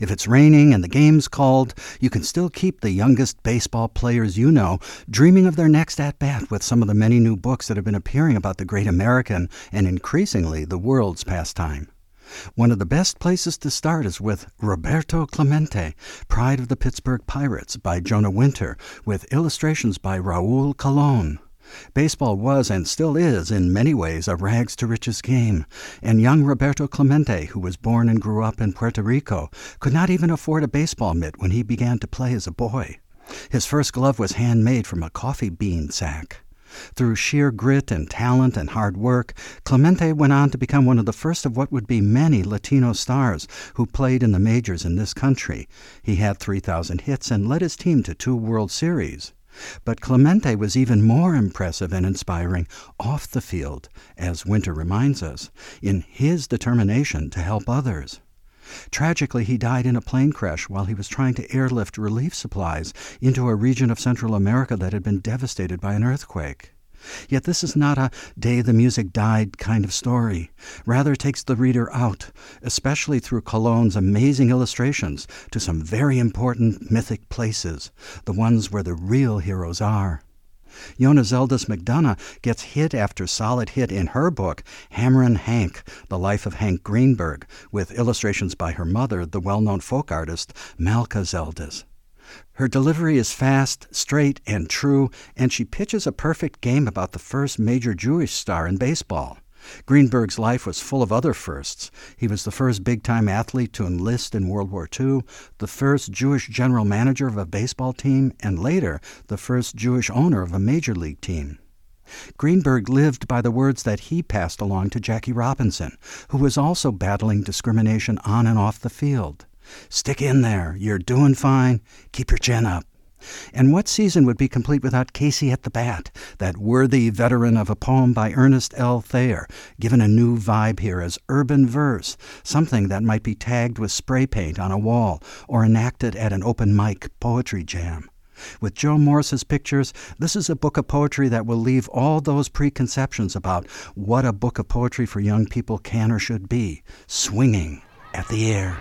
If it's raining and the game's called, you can still keep the youngest baseball players you know dreaming of their next at-bat with some of the many new books that have been appearing about the great American and increasingly the world's pastime. One of the best places to start is with Roberto Clemente, Pride of the Pittsburgh Pirates by Jonah Winter, with illustrations by Raul Colon. Baseball was and still is in many ways a rags-to-riches game, and young Roberto Clemente, who was born and grew up in Puerto Rico, could not even afford a baseball mitt when he began to play as a boy. His first glove was handmade from a coffee bean sack. Through sheer grit and talent and hard work, Clemente went on to become one of the first of what would be many Latino stars who played in the majors in this country. He had 3,000 hits and led his team to 2 World Series. But Clemente was even more impressive and inspiring off the field, as Winter reminds us, in his determination to help others. Tragically, he died in a plane crash while he was trying to airlift relief supplies into a region of Central America that had been devastated by an earthquake. Yet this is not a day the music died kind of story. Rather, it takes the reader out, especially through Colon's amazing illustrations, to some very important mythic places, the ones where the real heroes are. Yona Zeldas McDonough gets hit after solid hit in her book, Hammerin' Hank, The Life of Hank Greenberg, with illustrations by her mother, the well-known folk artist Malka Zeldas. Her delivery is fast, straight, and true, and she pitches a perfect game about the first major Jewish star in baseball. Greenberg's life was full of other firsts. He was the first big-time athlete to enlist in World War II, the first Jewish general manager of a baseball team, and later, the first Jewish owner of a major league team. Greenberg lived by the words that he passed along to Jackie Robinson, who was also battling discrimination on and off the field. Stick in there. You're doing fine. Keep your chin up. And what season would be complete without Casey at the bat, that worthy veteran of a poem by Ernest L. Thayer, given a new vibe here as urban verse, something that might be tagged with spray paint on a wall or enacted at an open mic poetry jam. With Joe Morris's pictures, this is a book of poetry that will leave all those preconceptions about what a book of poetry for young people can or should be, swinging at the air.